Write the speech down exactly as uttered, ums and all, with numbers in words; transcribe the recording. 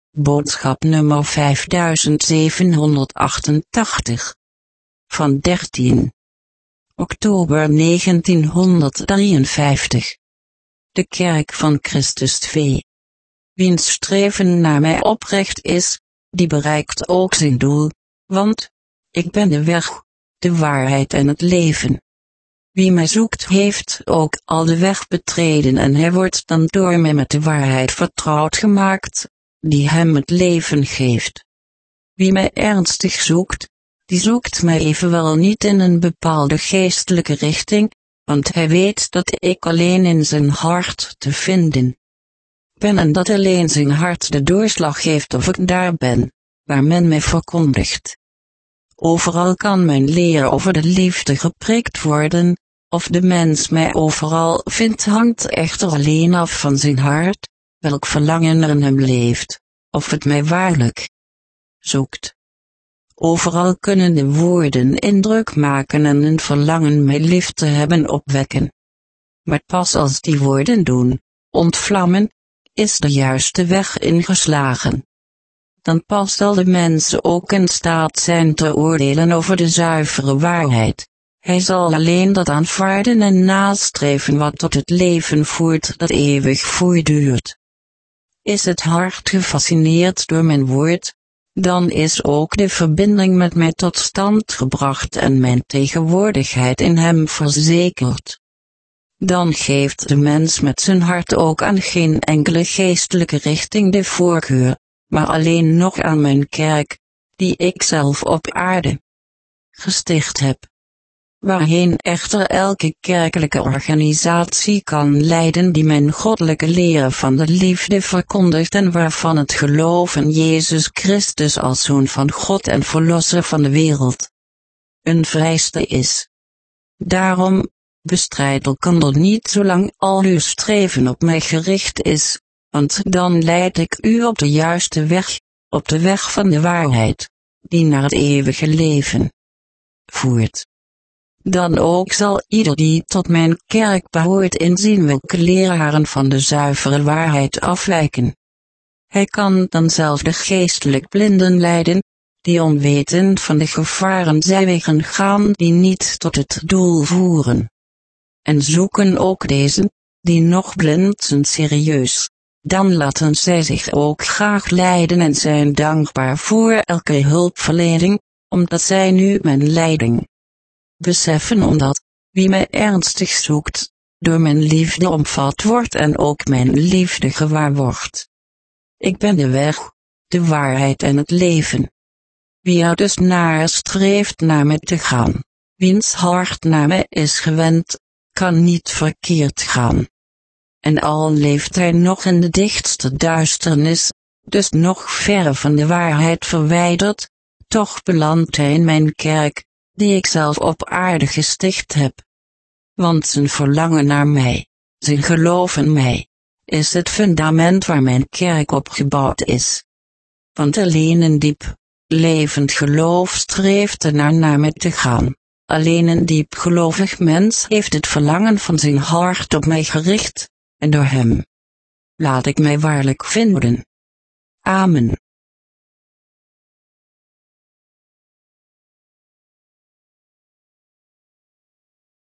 Boodschap nummer vijfduizendzevenhonderdachtentachtig. Van dertien oktober negentienhonderddrieënvijftig. De Kerk van Christus twee. Wiens streven naar mij oprecht is, die bereikt ook zijn doel, want ik ben de weg, de waarheid en het leven. Wie mij zoekt heeft ook al de weg betreden en hij wordt dan door mij met de waarheid vertrouwd gemaakt, die hem het leven geeft. Wie mij ernstig zoekt, die zoekt mij evenwel niet in een bepaalde geestelijke richting, want hij weet dat ik alleen in zijn hart te vinden ben en dat alleen zijn hart de doorslag geeft of ik daar ben, waar men mij verkondigt. Overal kan mijn leer over de liefde gepreekt worden, of de mens mij overal vindt hangt echter alleen af van zijn hart, welk verlangen er in hem leeft, of het mij waarlijk zoekt. Overal kunnen de woorden indruk maken en een verlangen mij lief te hebben opwekken. Maar pas als die woorden doen, ontvlammen, is de juiste weg ingeslagen. Dan pas zal de mens ook in staat zijn te oordelen over de zuivere waarheid. Hij zal alleen dat aanvaarden en nastreven wat tot het leven voert dat eeuwig voortduurt. Is het hart gefascineerd door mijn woord, dan is ook de verbinding met mij tot stand gebracht en mijn tegenwoordigheid in hem verzekerd. Dan geeft de mens met zijn hart ook aan geen enkele geestelijke richting de voorkeur, maar alleen nog aan mijn kerk, die ik zelf op aarde gesticht heb. Waarheen echter elke kerkelijke organisatie kan leiden die mijn goddelijke leren van de liefde verkondigt en waarvan het geloof in Jezus Christus als Zoon van God en Verlosser van de wereld een vereiste is. Daarom, bestrijd elkander niet zolang al uw streven op mij gericht is, want dan leid ik u op de juiste weg, op de weg van de waarheid, die naar het eeuwige leven voert. Dan ook zal ieder die tot mijn kerk behoort inzien welke leraren van de zuivere waarheid afwijken. Hij kan dan zelf de geestelijk blinden leiden, die onwetend van de gevaren zijwegen gaan die niet tot het doel voeren. En zoeken ook deze, die nog blind zijn serieus, dan laten zij zich ook graag leiden en zijn dankbaar voor elke hulpverlening, omdat zij nu mijn leiding beseffen omdat, wie mij ernstig zoekt, door mijn liefde omvat wordt en ook mijn liefde gewaar wordt. Ik ben de weg, de waarheid en het leven. Wie er dus naar streeft naar mij te gaan, wiens hart naar mij is gewend, kan niet verkeerd gaan. En al leeft hij nog in de dichtste duisternis, dus nog ver van de waarheid verwijderd, toch belandt hij in mijn kerk, die ik zelf op aarde gesticht heb. Want zijn verlangen naar mij, zijn geloof in mij, is het fundament waar mijn kerk op gebouwd is. Want alleen een diep, levend geloof streeft ernaar naar mij te gaan. Alleen een diepgelovig mens heeft het verlangen van zijn hart op mij gericht, en door hem laat ik mij waarlijk vinden. Amen.